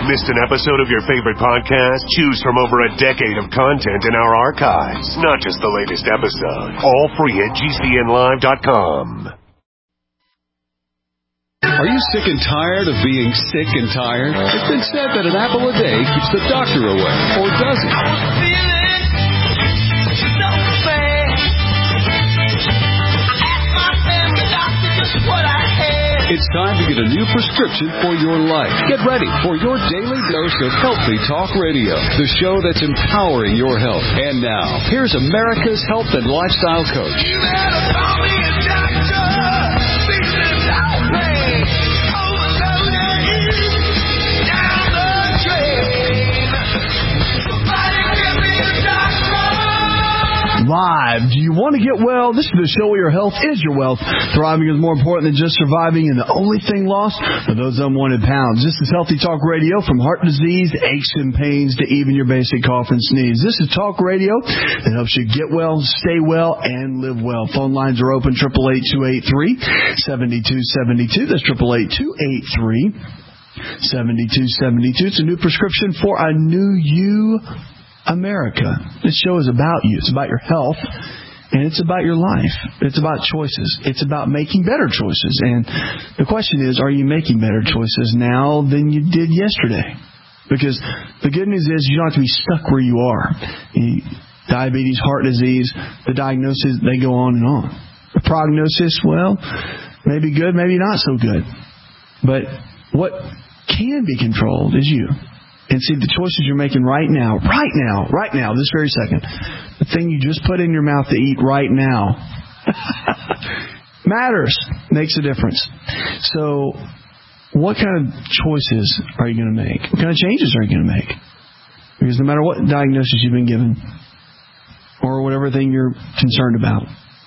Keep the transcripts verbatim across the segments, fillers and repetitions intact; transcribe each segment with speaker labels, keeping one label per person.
Speaker 1: Missed an episode of your favorite podcast? Choose from over a decade of content in our archives. Not just the latest episode. All free at G C N live dot com.
Speaker 2: Are you sick and tired of being sick and tired? It's been said that an apple a day keeps the doctor away. Or does it? I was feeling so bad. I asked my family doctor just what I had. It's time to get a new prescription for your life. Get ready for your daily dose of Healthy Talk Radio, the show that's empowering your health. And now, here's America's health and lifestyle coach. You better call me a doctor.
Speaker 3: Live. Do you want to get well? This is the show where your health is your wealth. Thriving is more important than just surviving, and the only thing lost are those unwanted pounds. This is Healthy Talk Radio, from heart disease, aches and pains, to even your basic cough and sneeze. This is Talk Radio that helps you get well, stay well, and live well. Phone lines are open, eight eight eight, two eight three, seven two seven two. That's eight eight eight, two eight three, seven two seven two. It's a new prescription for a new you, America. This show is about you. It's about your health, and it's about your life. It's about choices. It's about making better choices. And the question is, are you making better choices now than you did yesterday? Because the good news is you don't have to be stuck where you are. Diabetes, heart disease, the diagnosis, they go on and on. The prognosis, well, maybe good, maybe not so good. But what can be controlled is you. And see, the choices you're making right now, right now, right now, this very second, the thing you just put in your mouth to eat right now matters, makes a difference. So what kind of choices are you going to make? What kind of changes are you going to make? Because no matter what diagnosis you've been given or whatever thing you're concerned about,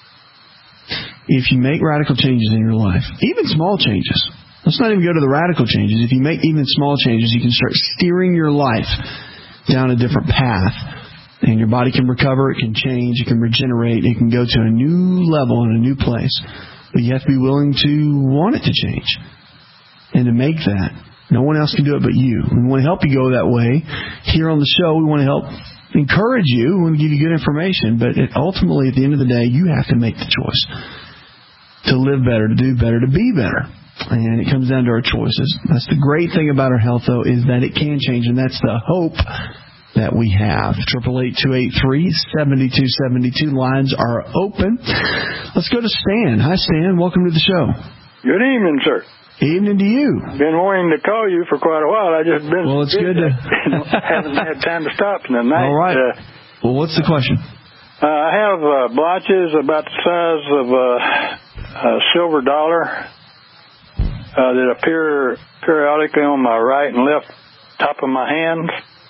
Speaker 3: if you make radical changes in your life, even small changes, let's not even go to the radical changes. If you make even small changes, you can start steering your life down a different path. And your body can recover, it can change, it can regenerate, it can go to a new level in a new place. But you have to be willing to want it to change. And to make that, no one else can do it but you. We want to help you go that way. Here on the show, we want to help encourage you. We want to give you good information. But it, ultimately, at the end of the day, you have to make the choice to live better, to do better, to be better. And it comes down to our choices. That's the great thing about our health, though, is that it can change, and that's the hope that we have. eight eight eight, two eight three, seven two seven two. Lines are open. Let's go to Stan. Hi, Stan. Welcome to the show.
Speaker 4: Good evening, sir.
Speaker 3: Evening to you.
Speaker 4: Been wanting to call you for quite a while. I just been
Speaker 3: well. It's good to
Speaker 4: haven't had time to stop in the night.
Speaker 3: All right. Uh, well, what's the question?
Speaker 4: Uh, I have uh, blotches about the size of a, a silver dollar. Uh, that appear periodically on my right and left top of my hands.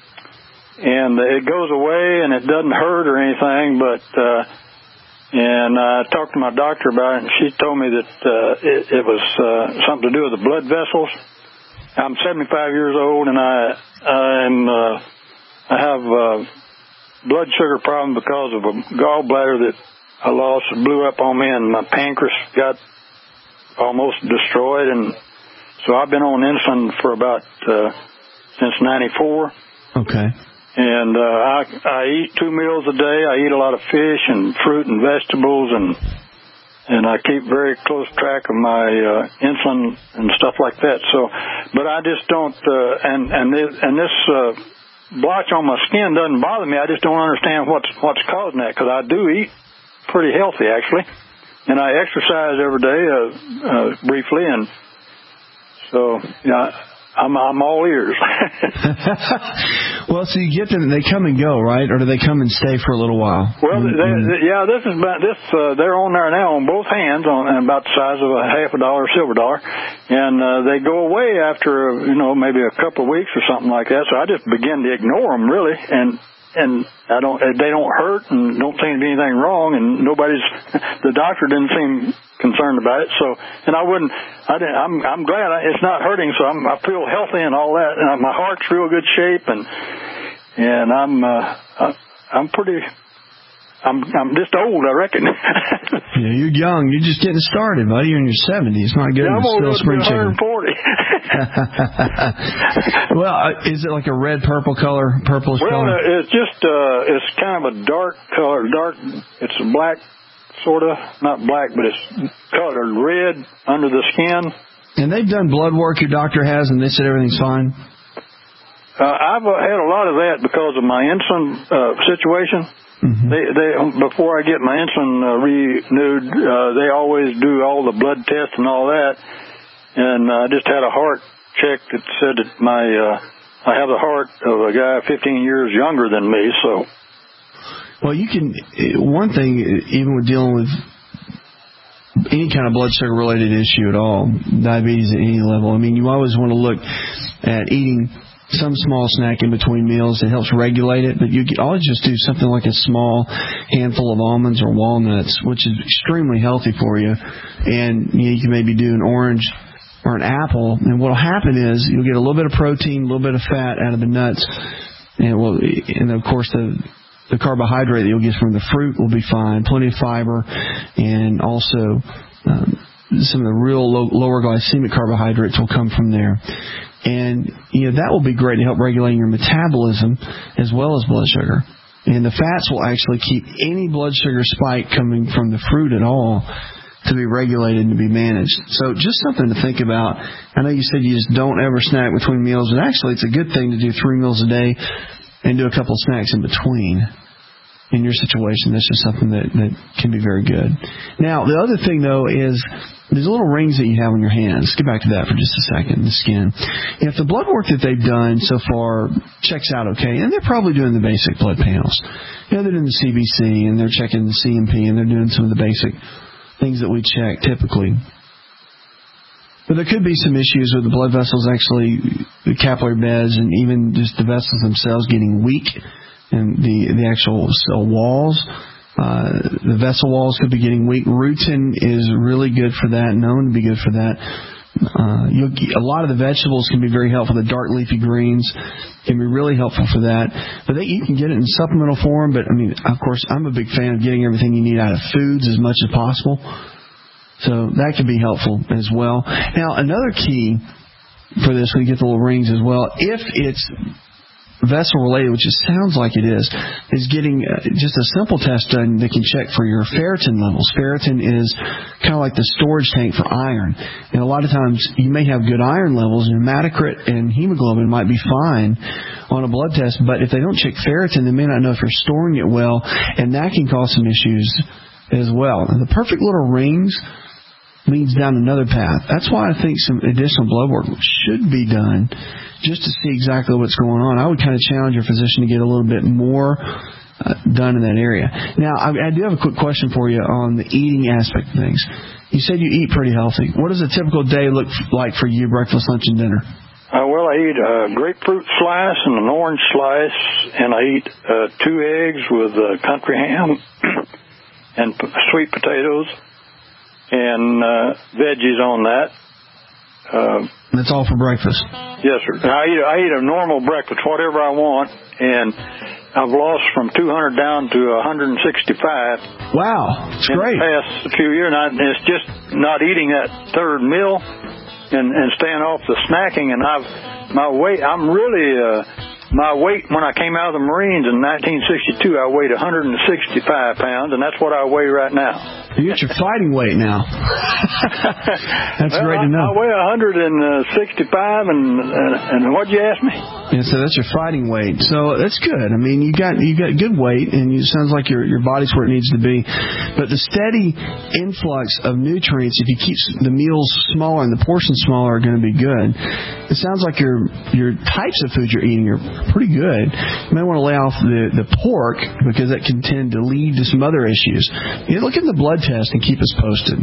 Speaker 4: And it goes away and it doesn't hurt or anything, but, uh, and I talked to my doctor about it, and she told me that, uh, it, it was, uh, something to do with the blood vessels. I'm seventy-five years old, and I, I'm, uh, I have a blood sugar problem because of a gallbladder that I lost. It blew up on me, and my pancreas got almost destroyed, and so I've been on insulin for about uh, since ninety-four.
Speaker 3: Okay.
Speaker 4: And uh, I I eat two meals a day. I eat a lot of fish and fruit and vegetables, and and I keep very close track of my uh, insulin and stuff like that. So, but I just don't. Uh, and and this, and this uh, blotch on my skin doesn't bother me. I just don't understand what's what's causing that, because I do eat pretty healthy actually. And I exercise every day, uh, uh, briefly, and so, yeah, I'm, I'm all ears.
Speaker 3: Well, so you get them, they come and go, right? Or do they come and stay for a little while?
Speaker 4: Well, they, they, yeah, this is about this. Uh, they're on there now on both hands, on and about the size of a half a dollar, silver dollar, and uh, they go away after, you know, maybe a couple of weeks or something like that. So I just begin to ignore them, really, and. And I don't, they don't hurt and don't seem to be anything wrong, and nobody's, the doctor didn't seem concerned about it. So, and I wouldn't, I didn't, I'm, I'm glad I, it's not hurting. So I'm, I feel healthy and all that, and my heart's real good shape, and, and I'm, uh, I'm pretty, I'm I'm just old, I recken.
Speaker 3: Yeah, you're young. You're just getting started, buddy. You're in your seventies. It's not good
Speaker 4: Yeah, I'm
Speaker 3: to
Speaker 4: old
Speaker 3: still spring
Speaker 4: one
Speaker 3: chicken.
Speaker 4: hundred forty.
Speaker 3: Well, uh, is it like a red purple color, purplish
Speaker 4: well,
Speaker 3: color?
Speaker 4: uh, it's just uh, it's kind of a dark color, dark. It's a black, sort of, not black, but it's colored red under the skin.
Speaker 3: And they've done blood work. Your doctor has, and they said everything's fine.
Speaker 4: Uh, I've uh, had a lot of that because of my insulin uh, situation. Mm-hmm. They, they, before I get my insulin uh, renewed, uh, they always do all the blood tests and all that. And I uh, just had a heart check that said that my uh, I have the heart of a guy fifteen years younger than me. So,
Speaker 3: well, you can. One thing, even with dealing with any kind of blood sugar related issue at all, diabetes at any level. I mean, you always want to look at eating some small snack in between meals that helps regulate it, but you can always just do something like a small handful of almonds or walnuts, which is extremely healthy for you. And you know, you can maybe do an orange or an apple, and what will happen is you'll get a little bit of protein, a little bit of fat out of the nuts, and well, and of course the the carbohydrate that you'll get from the fruit will be fine, plenty of fiber, and also um, some of the real low, lower glycemic carbohydrates will come from there. And, you know, that will be great to help regulate your metabolism as well as blood sugar. And the fats will actually keep any blood sugar spike coming from the fruit at all to be regulated and to be managed. So just something to think about. I know you said you just don't ever snack between meals, but actually it's a good thing to do three meals a day and do a couple of snacks in between. In your situation, this is something that, that can be very good. Now, the other thing, though, is these little rings that you have on your hands. Let's get back to that for just a second, the skin. If the blood work that they've done so far checks out okay, and they're probably doing the basic blood panels. You know, they're doing the C B C, and they're checking the C M P, and they're doing some of the basic things that we check typically. But there could be some issues with the blood vessels, actually, the capillary beds, and even just the vessels themselves getting weak. And the the actual cell walls, uh, the vessel walls could be getting weak. Rutin is really good for that, known to be good for that. Uh, you'll, a lot of the vegetables can be very helpful. The dark leafy greens can be really helpful for that. But they, you can get it in supplemental form. But, I mean, of course, I'm a big fan of getting everything you need out of foods as much as possible. So that can be helpful as well. Now, another key for this, we get the little rings as well, if it's vessel related, which it sounds like it is, is getting uh, just a simple test done that can check for your ferritin levels. Ferritin is kind of like the storage tank for iron. And a lot of times you may have good iron levels, and hematocrit and hemoglobin might be fine on a blood test, but if they don't check ferritin, they may not know if you're storing it well, and that can cause some issues as well. And the perfect little rings leads down another path. That's why I think some additional blood work should be done just to see exactly what's going on. I would kind of challenge your physician to get a little bit more uh, done in that area. Now, I, I do have a quick question for you on the eating aspect of things. You said you eat pretty healthy. What does a typical day look like for you, breakfast, lunch, and dinner?
Speaker 4: Uh, well, I eat a grapefruit slice and an orange slice, and I eat uh, two eggs with uh, country ham and p- sweet potatoes and uh, veggies on that. Uh,
Speaker 3: That's all for breakfast?
Speaker 4: Yes, sir. I eat, I eat a normal breakfast, whatever I want, and I've lost from two hundred down to one hundred sixty-five.
Speaker 3: Wow, that's
Speaker 4: in
Speaker 3: great.
Speaker 4: The past few years, and I, it's just not eating that third meal and, and staying off the snacking. And I've my weight. I'm really uh, my weight when I came out of the Marines in nineteen sixty-two. I weighed one hundred sixty-five pounds, and that's what I weigh right now.
Speaker 3: You get your fighting weight now. That's
Speaker 4: well,
Speaker 3: great to know.
Speaker 4: I, I weigh one hundred sixty-five, and uh, and what'd you ask me?
Speaker 3: Yeah, so that's your fighting weight. So that's good. I mean, you got you got good weight, and it sounds like your your body's where it needs to be. But the steady influx of nutrients, if you keep the meals smaller and the portions smaller, are going to be good. It sounds like your your types of food you're eating are pretty good. You may want to lay off the the pork because that can tend to lead to some other issues. You look at the blood test and keep us posted.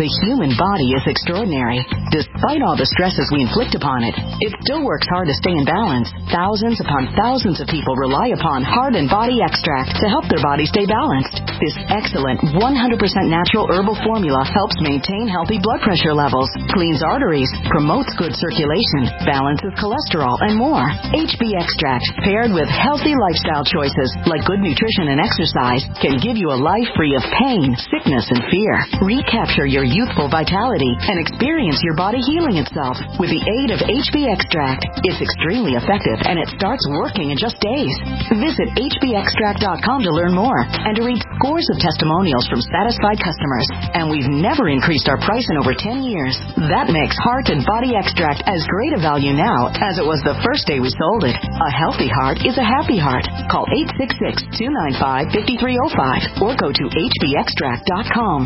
Speaker 5: The human body is extraordinary. Despite all the stresses we inflict upon it, it still works hard to stay in balance. Thousands upon thousands of people rely upon Heart and Body Extract to help their body stay balanced. This excellent one hundred percent natural herbal formula helps maintain healthy blood pressure levels, cleans arteries, promotes good circulation, balances cholesterol, and more. H B Extract, paired with healthy lifestyle choices like good nutrition and exercise, can give you a life free of pain, sickness, and fear. Recapture your youthful vitality and experience your body healing itself with the aid of H B Extract. It's extremely effective and it starts working in just days. Visit H B extract dot com to learn more and to read scores of testimonials from satisfied customers. And we've never increased our price in over ten years. That makes Heart and Body Extract as great a value now as it was the first day we sold it. A healthy heart is a happy heart. Call eight six six, two nine five, five three zero five or go to H B extract dot com.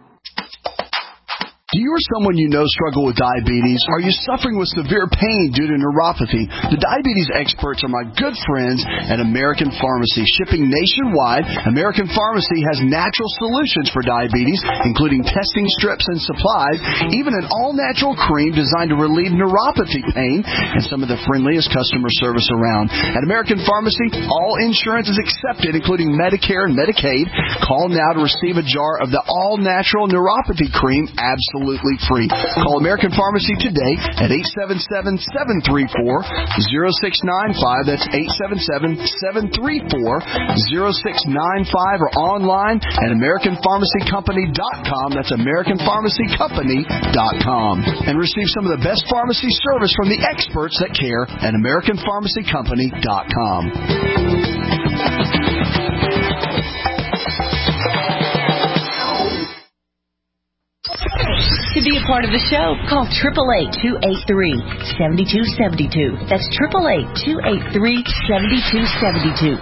Speaker 3: Do you or someone you know struggle with diabetes? Are you suffering with severe pain due to neuropathy? The diabetes experts are my good friends at American Pharmacy. Shipping nationwide, American Pharmacy has natural solutions for diabetes, including testing strips and supplies, even an all-natural cream designed to relieve neuropathy pain, and some of the friendliest customer service around. At American Pharmacy, all insurance is accepted, including Medicare and Medicaid. Call now to receive a jar of the all-natural neuropathy cream absolutely Absolutely free. Call American Pharmacy today at eight seven seven, seven three four, zero six nine five. That's eight seven seven, seven three four, zero six nine five or online at American Pharmacy Company dot com. That's American Pharmacy Company dot com. And receive some of the best pharmacy service from the experts that care at American Pharmacy Company dot com.
Speaker 6: To be a part of the show, call eight eight eight, two eight three, seven two seven two. That's eight eight eight, two eight three, seven two seven two.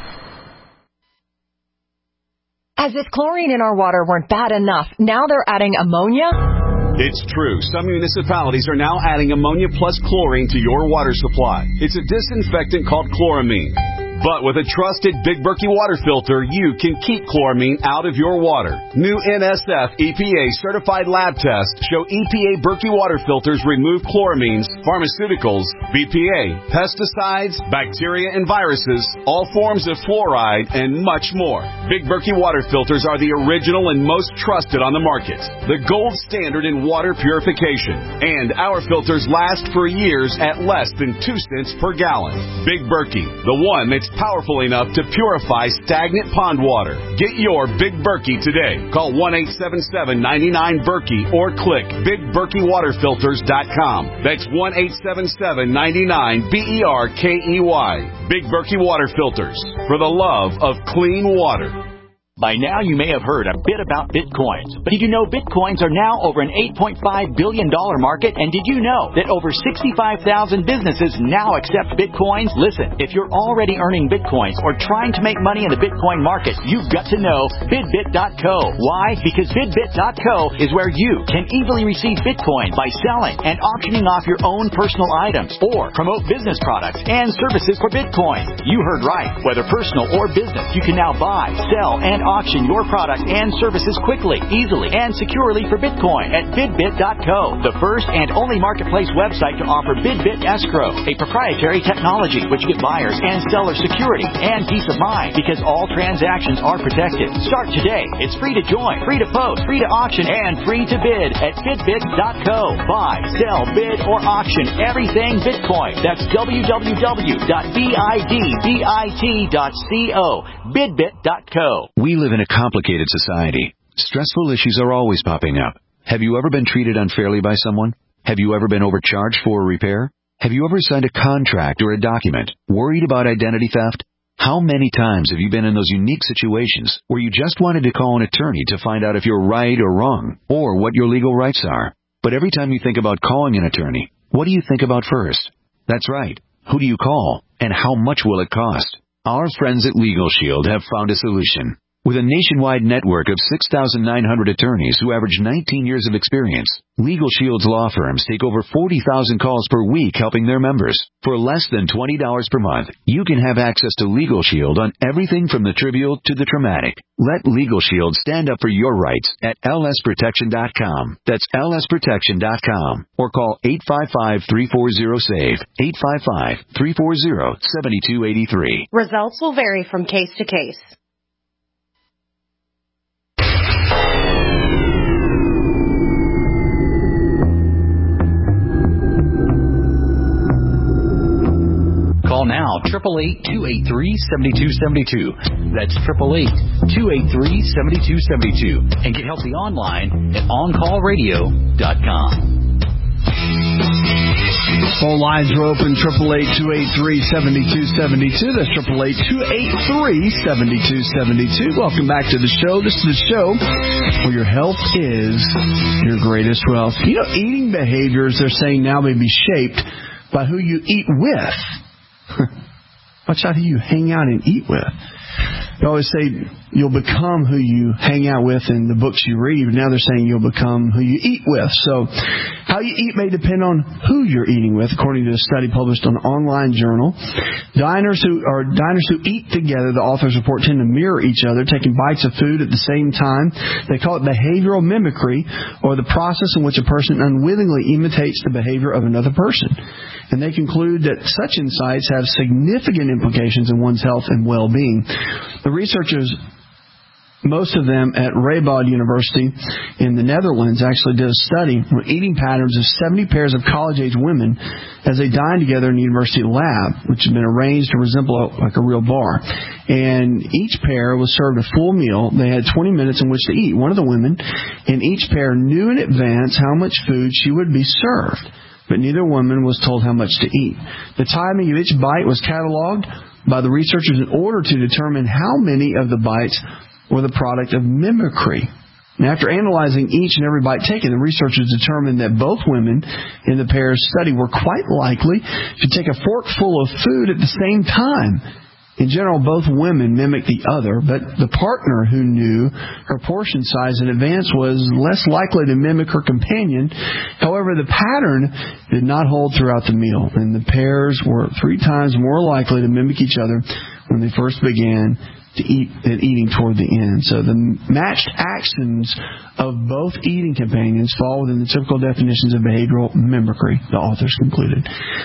Speaker 7: As if chlorine in our water weren't bad enough, now they're adding ammonia?
Speaker 2: It's true. Some municipalities are now adding ammonia plus chlorine to your water supply. It's a disinfectant called chloramine. But with a trusted Big Berkey water filter, you can keep chloramine out of your water. New N S F E P A certified lab tests show E P A Berkey water filters remove chloramines, pharmaceuticals, B P A, pesticides, bacteria and viruses, all forms of fluoride, and much more. Big Berkey water filters are the original and most trusted on the market. The gold standard in water purification. And our filters last for years at less than two cents per gallon. Big Berkey, the one that's powerful enough to purify stagnant pond water. Get your Big Berkey today. Call one eight seven seven, nine nine, Berkey or click big berkey water filters dot com. That's one eight seven seven, nine nine, B E R K E Y. Big Berkey Water Filters, for the love of clean water.
Speaker 8: By now, you may have heard a bit about Bitcoins. But did you know Bitcoins are now over an eight point five billion dollars market? And did you know that over sixty-five thousand businesses now accept Bitcoins? Listen, if you're already earning Bitcoins or trying to make money in the Bitcoin market, you've got to know Bidbit dot co. Why? Because Bidbit dot co is where you can easily receive Bitcoin by selling and auctioning off your own personal items or promote business products and services for Bitcoin. You heard right. Whether personal or business, you can now buy, sell, and auction your product and services quickly, easily, and securely for Bitcoin at Bidbit dot co, the first and only marketplace website to offer Bidbit Escrow, a proprietary technology which gives buyers and sellers security and peace of mind because all transactions are protected. Start today. It's free to join, free to post, free to auction, and free to bid at Bidbit dot co. Buy, sell, bid, or auction everything Bitcoin. That's w w w dot bidbit dot co. Bidbit dot co.
Speaker 9: We live in a complicated society. Stressful issues are always popping up. Have you ever been treated unfairly by someone? Have you ever been overcharged for a repair? Have you ever signed a contract or a document? Worried about identity theft? How many times have you been in those unique situations where you just wanted to call an attorney to find out if you're right or wrong, or what your legal rights are? But every time you think about calling an attorney, what do you think about first? That's right. Who do you call, and how much will it cost? Our friends at Legal Shield have found a solution. With a nationwide network of six thousand nine hundred attorneys who average nineteen years of experience, Legal Shield's law firms take over forty thousand calls per week helping their members. For less than twenty dollars per month, you can have access to Legal Shield on everything from the trivial to the traumatic. Let Legal Shield stand up for your rights at L S protection dot com. That's L S protection dot com. Or call eight five five, three four zero, SAVE, eight five five, three four zero, seven two eight three.
Speaker 10: Results will vary from case to case.
Speaker 8: Call now, eight eight eight, two eight three, seven two seven two. That's eight eight eight, two eight three, seven two seven two. And get healthy online at on call radio dot com.
Speaker 3: Phone lines are open, eight eight eight, two eight three, seven two seven two. That's eight eight eight, two eight three, seven two seven two. Welcome back to the show. This is the show where your health is your greatest wealth. You know, eating behaviors, they're saying now, may be shaped by who you eat with. Watch out who you hang out and eat with. They always say you'll become who you hang out with in the books you read, but now they're saying you'll become who you eat with. So how you eat may depend on who you're eating with, according to a study published on an online journal. Diners who are diners who eat together, the authors report, tend to mirror each other, taking bites of food at the same time. They call it behavioral mimicry, or the process in which a person unwittingly imitates the behavior of another person. And they conclude that such insights have significant implications in one's health and well-being. The researchers, most of them at Radboud University in the Netherlands, actually did a study on eating patterns of seventy pairs of college-age women as they dined together in the university lab, which had been arranged to resemble like a real bar. And each pair was served a full meal. They had twenty minutes in which to eat. One of the women in each pair knew in advance how much food she would be served, but neither woman was told how much to eat. The timing of each bite was cataloged by the researchers in order to determine how many of the bites were the product of mimicry. And after analyzing each and every bite taken, the researchers determined that both women in the pair's study were quite likely to take a forkful of food at the same time. In general, both women mimicked the other, but the partner who knew her portion size in advance was less likely to mimic her companion. However, the pattern did not hold throughout the meal, and the pairs were three times more likely to mimic each other when they first began to eat and eating toward the end. So the matched actions of both eating companions fall within the typical definitions of behavioral mimicry, the authors concluded.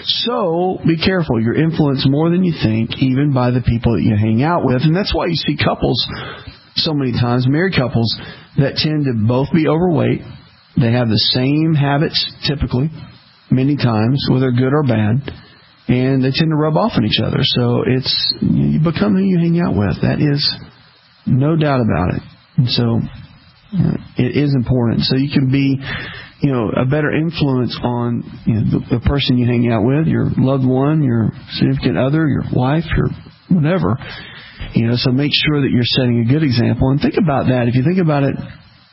Speaker 3: So be careful. You're influenced more than you think, even by the people that you hang out with. And that's why you see couples so many times, married couples, that tend to both be overweight. They have the same habits, typically, many times, whether good or bad. And they tend to rub off on each other. So it's, you become who you hang out with. That is no doubt about it. And so you know, it is important. So you can be, you know, a better influence on you know, the, the person you hang out with, your loved one, your significant other, your wife, your whatever. You know, so make sure that you're setting a good example. And think about that. If you think about it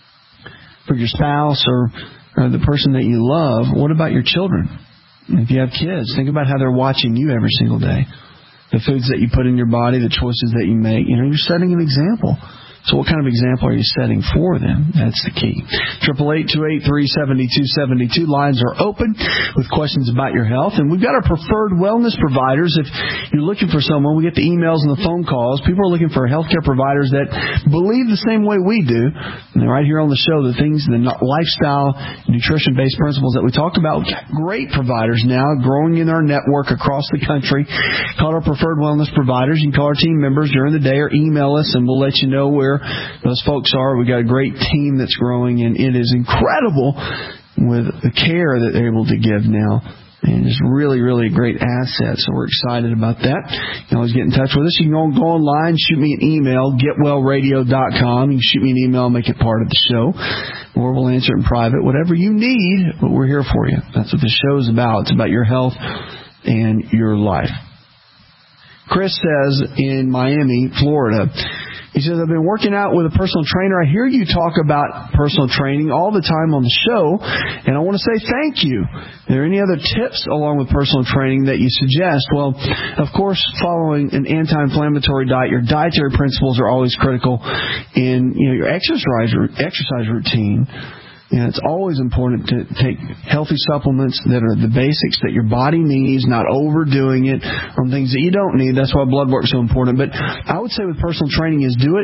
Speaker 3: for your spouse or, or the person that you love, what about your children? If you have kids, think about how they're watching you every single day. The foods that you put in your body, the choices that you make. You know, you're setting an example. So what kind of example are you setting for them? That's the key. eight eight eight, two eight three, seven two seven two. Lines are open with questions about your health. And we've got our preferred wellness providers. If you're looking for someone, we get the emails and the phone calls. People are looking for healthcare providers that believe the same way we do. And right here on the show, the things, the lifestyle, nutrition-based principles that we talked about. We've got great providers now growing in our network across the country. Call our preferred wellness providers. You can call our team members during the day or email us, and we'll let you know where those folks are. We've got a great team that's growing, and it is incredible with the care that they're able to give now. And it's really, really a great asset, so we're excited about that. You can always get in touch with us. You can go, go online, shoot me an email, get well radio dot com. You can shoot me an email, make it part of the show, or we'll answer it in private. Whatever you need, we're here for you. That's what the show is about. It's about your health and your life. Chris says in Miami, Florida, He says, I've been working out with a personal trainer. I hear you talk about personal training all the time on the show, and I want to say thank you. Are there any other tips along with personal training that you suggest? Well, of course, following an anti-inflammatory diet, your dietary principles are always critical in, you know, your exercise exercise routine. And it's always important to take healthy supplements that are the basics that your body needs, not overdoing it on things that you don't need. That's why blood work's so important. But I would say with personal training is do it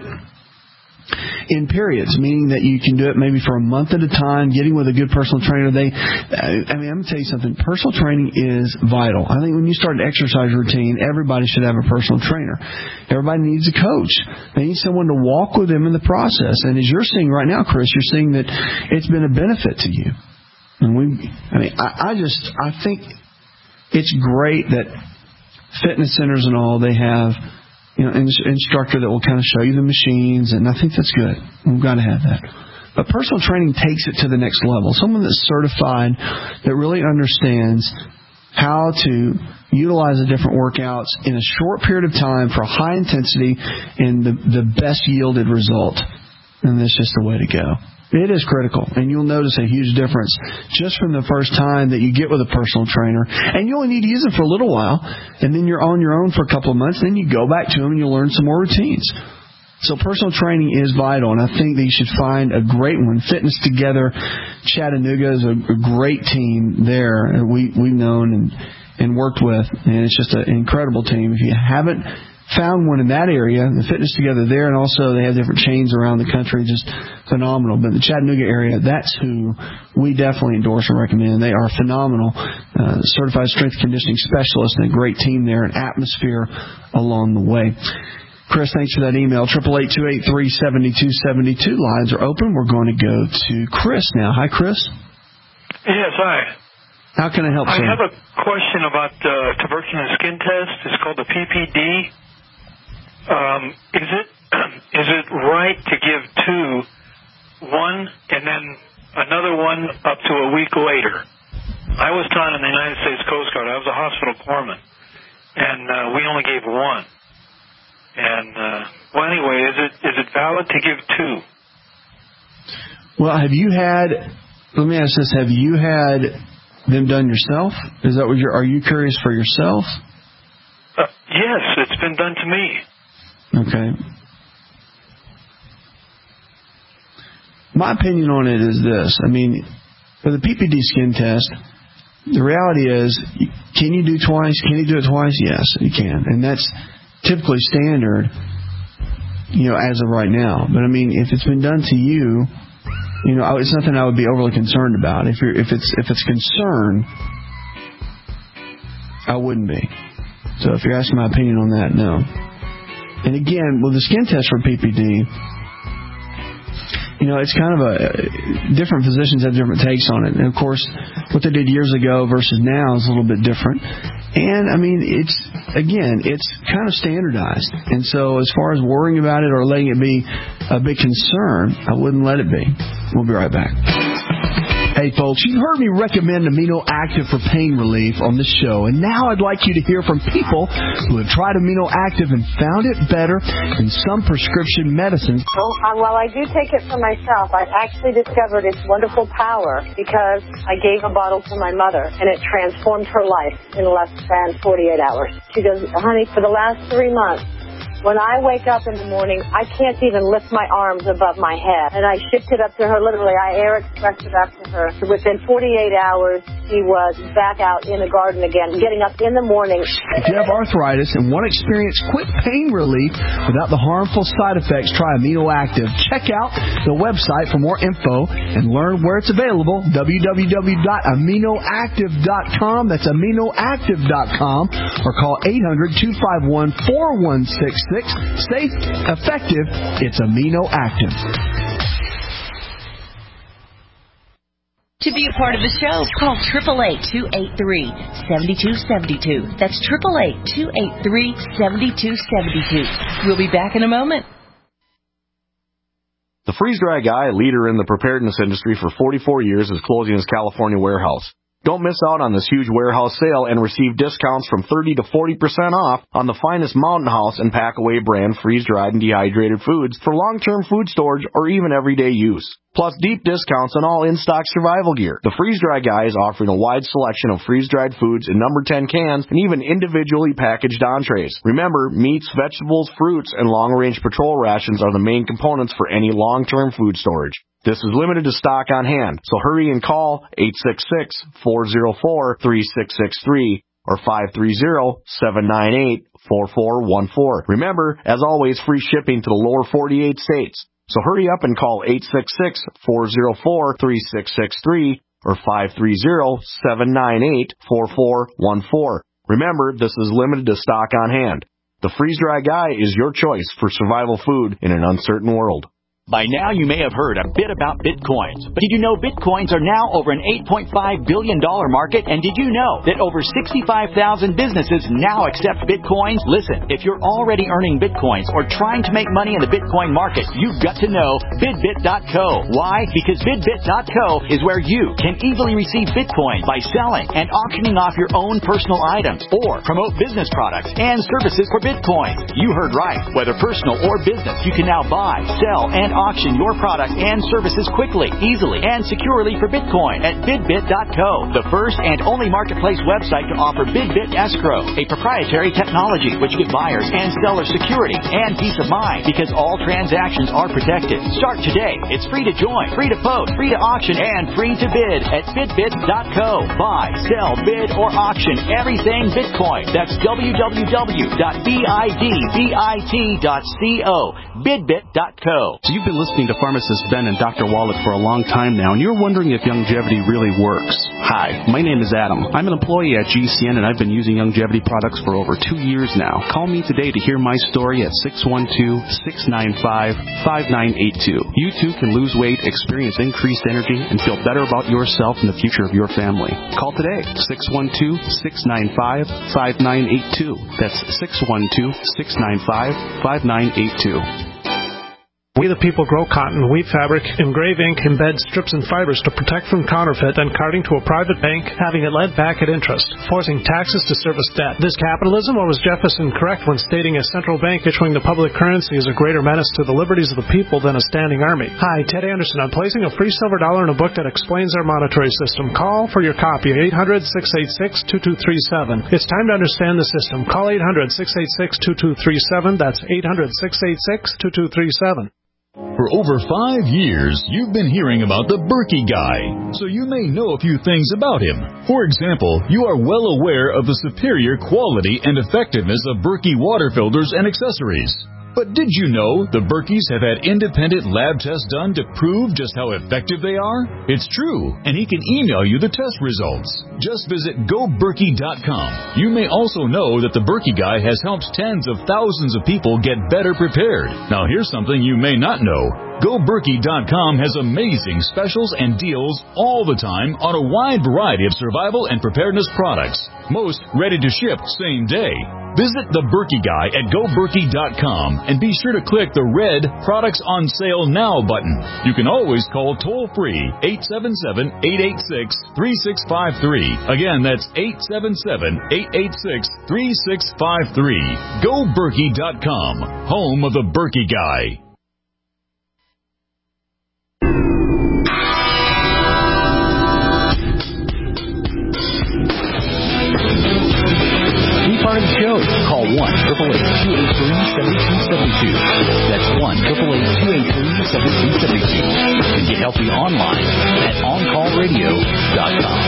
Speaker 3: in periods, meaning that you can do it maybe for a month at a time, getting with a good personal trainer. They, I mean, I'm going to tell you something. Personal training is vital. I think when you start an exercise routine, everybody should have a personal trainer. Everybody needs a coach. They need someone to walk with them in the process. And as you're seeing right now, Chris, you're seeing that it's been a benefit to you. And we, I mean, I, I just, I think it's great that fitness centers and all, they have, you know, an instructor that will kind of show you the machines, and I think that's good. We've got to have that. But personal training takes it to the next level. Someone that's certified, that really understands how to utilize the different workouts in a short period of time for high intensity and the, the best yielded result. And that's just the way to go. It is critical, and you'll notice a huge difference just from the first time that you get with a personal trainer. And you only need to use them for a little while, and then you're on your own for a couple of months, then you go back to them and you'll learn some more routines. So personal training is vital, and I think that you should find a great one. Fitness Together Chattanooga is a, a great team there. We, we've known and, and worked with, and it's just an incredible team. If you haven't found one in that area, the Fitness Together there, and also they have different chains around the country, just phenomenal. But in the Chattanooga area, that's who we definitely endorse and recommend. They are phenomenal. Uh, certified strength conditioning specialists and a great team there, an atmosphere along the way. Chris, thanks for that email. eight eight eight, two eight three, seven two seven two. Lines are open. We're going to go to Chris now. Hi, Chris.
Speaker 11: Yes, hi.
Speaker 3: How can I help,
Speaker 11: I
Speaker 3: sir?
Speaker 11: have a question about the uh, tuberculin skin test. It's called the P P D. Um, is it is it right to give two, one and then another one up to a week later? I was taught in the United States Coast Guard. I was a hospital corpsman, and uh, we only gave one. And uh, well, anyway, is it is it valid to give two?
Speaker 3: Well, have you had? Let me ask this: have you had them done yourself? Is that what you're? Are you curious for yourself?
Speaker 11: Uh, yes, it's been done to me.
Speaker 3: Okay. My opinion on it is this. I mean, for the P P D skin test, the reality is, can you do twice? Can you do it twice? Yes, you can. And that's typically standard, you know, as of right now. But, I mean, if it's been done to you, you know, it's nothing I would be overly concerned about. If you're, if it's if it's concern, I wouldn't be. So if you're asking my opinion on that, no. And again, with the skin test for P P D, you know, it's kind of a different physicians have different takes on it. And of course, what they did years ago versus now is a little bit different. And I mean, it's again, it's kind of standardized. And so, as far as worrying about it or letting it be a big concern, I wouldn't let it be. We'll be right back. Hey folks, you've heard me recommend Amino Active for pain relief on this show, and now I'd like you to hear from people who have tried Amino Active and found it better than some prescription medicines.
Speaker 12: Well, uh, while I do take it for myself, I've actually discovered its wonderful power because I gave a bottle to my mother, and it transformed her life in less than forty-eight hours. She goes, honey, for the last three months, when I wake up in the morning, I can't even lift my arms above my head. And I shipped it up to her, literally, I air expressed it up to her. So within forty-eight hours, she was back out in the garden again, getting up in the morning.
Speaker 3: If you have arthritis and want to experience quick pain relief without the harmful side effects, try Amino Active. Check out the website for more info and learn where it's available, w w w dot amino active dot com. That's amino active dot com. Or call eight hundred, two five one, four one six six. Safe, effective, it's Amino Active.
Speaker 6: To be a part of the show, call eight eight eight, two eight three, seven two seven two. That's eight eight eight, two eight three, seven two seven two. We'll be back in a moment.
Speaker 13: The Freeze Dry Guy, a leader in the preparedness industry for forty-four years, is closing his California warehouse. Don't miss out on this huge warehouse sale and receive discounts from thirty to forty percent off on the finest Mountain House and Packaway brand freeze-dried and dehydrated foods for long-term food storage or even everyday use. Plus deep discounts on all in-stock survival gear. The Freeze Dry Guy is offering a wide selection of freeze-dried foods in number ten cans and even individually packaged entrees. Remember, meats, vegetables, fruits, and long-range patrol rations are the main components for any long-term food storage. This is limited to stock on hand, so hurry and call eight six six, four zero four, three six six three or five three zero, seven nine eight, four four one four. Remember, as always, free shipping to the lower forty-eight states. So hurry up and call eight six six, four zero four, three six six three or five three zero, seven nine eight, four four one four. Remember, this is limited to stock on hand. The Freeze Dry Guy is your choice for survival food in an uncertain world.
Speaker 8: By now, you may have heard a bit about Bitcoins. But did you know Bitcoins are now over an eight point five billion dollars market? And did you know that over sixty-five thousand businesses now accept Bitcoins? Listen, if you're already earning Bitcoins or trying to make money in the Bitcoin market, you've got to know Bidbit dot co. Why? Because Bidbit dot co is where you can easily receive Bitcoin by selling and auctioning off your own personal items or promote business products and services for Bitcoin. You heard right. Whether personal or business, you can now buy, sell, and auction your product and services quickly, easily, and securely for Bitcoin at Bidbit dot co, the first and only marketplace website to offer Bidbit Escrow, a proprietary technology which gives buyers and sellers security and peace of mind because all transactions are protected. Start today. It's free to join, free to post, free to auction, and free to bid at Bidbit dot co. Buy, sell, bid, or auction everything Bitcoin. That's w w w dot bidbit dot co. Bidbit dot co.
Speaker 14: So you've been listening to pharmacist Ben and Doctor Wallach for a long time now, and you're wondering if Youngevity really works. Hi, my name is Adam. I'm an employee at G C N, and I've been using Youngevity products for over two years now. Call me today to hear my story at six one two, six nine five, five nine eight two. You too can lose weight, experience increased energy, and feel better about yourself and the future of your family. Call today, six one two, six nine five, five nine eight two. That's six one two, six nine five, five nine eight two.
Speaker 15: We the people grow cotton, weave fabric, engrave ink, embed strips and fibers to protect from counterfeit, and carting to a private bank, having it lent back at interest, forcing taxes to service debt. This capitalism, or was Jefferson correct when stating a central bank issuing the public currency is a greater menace to the liberties of the people than a standing army? Hi, Ted Anderson. I'm placing a free silver dollar in a book that explains our monetary system. Call for your copy, eight hundred, six eight six, two two three seven. It's time to understand the system. Call eight hundred, six eight six, two two three seven. That's eight hundred, six eight six, two two three seven.
Speaker 16: For over five years, you've been hearing about the Berkey Guy, so you may know a few things about him. For example, you are well aware of the superior quality and effectiveness of Berkey water filters and accessories. But did you know the Berkeys have had independent lab tests done to prove just how effective they are? It's true, and he can email you the test results. Just visit go berkey dot com. You may also know that the Berkey Guy has helped tens of thousands of people get better prepared. Now here's something you may not know. go berkey dot com has amazing specials and deals all the time on a wide variety of survival and preparedness products. Most ready to ship same day. Visit the Berkey Guy at go berkey dot com and be sure to click the red Products on Sale Now button. You can always call toll-free eight seven seven, eight eight six, three six five three. Again, that's eight seven seven, eight eight six, three six five three. go berkey dot com, home of the Berkey Guy.
Speaker 8: Part of the show. Call one, eight eight eight, two eight three, seven two seven two. That's one, eight eight eight, two eight three, seven two seven two. And get healthy online at on call radio dot com.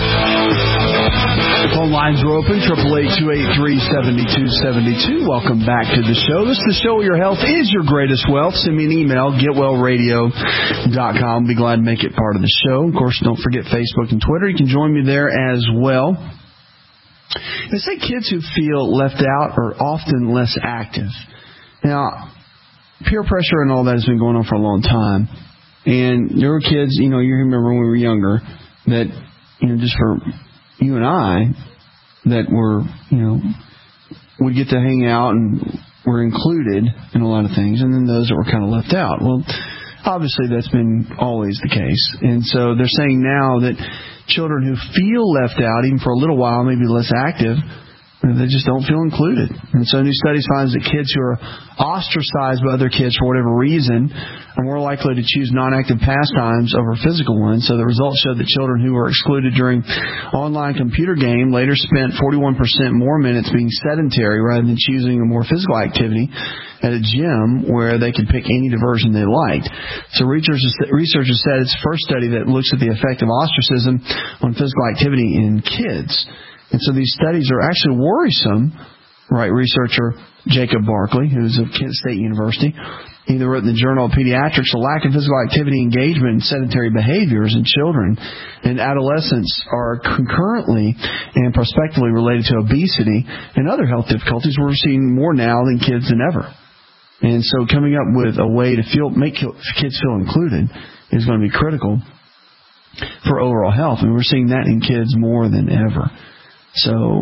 Speaker 3: The phone lines are open, eight eight eight, two eight three, seven two seven two. Welcome back to the show. This is the show where your health is your greatest wealth. Send me an email, get well radio dot com. Be glad to make it part of the show. Of course, don't forget Facebook and Twitter. You can join me there as well. They say kids who feel left out are often less active. Now, peer pressure and all that has been going on for a long time. And there were kids, you know, you remember when we were younger, that, you know, just for you and I, that were, you know, would get to hang out and were included in a lot of things. And then those that were kind of left out. Well, obviously that's been always the case. And so they're saying now that children who feel left out, even for a little while, maybe less active, they just don't feel included. And so new studies find that kids who are ostracized by other kids for whatever reason are more likely to choose non-active pastimes over physical ones. So the results showed that children who were excluded during online computer game later spent forty-one percent more minutes being sedentary rather than choosing a more physical activity at a gym where they could pick any diversion they liked. So researchers, researchers said it's the first study that looks at the effect of ostracism on physical activity in kids. And so these studies are actually worrisome, right? Researcher Jacob Barkley, who's of Kent State University, he wrote in the Journal of Pediatrics, the lack of physical activity, engagement, and sedentary behaviors in children and adolescents are concurrently and prospectively related to obesity and other health difficulties we're seeing more now than kids than ever. And so coming up with a way to feel, make kids feel included is going to be critical for overall health. And we're seeing that in kids more than ever. So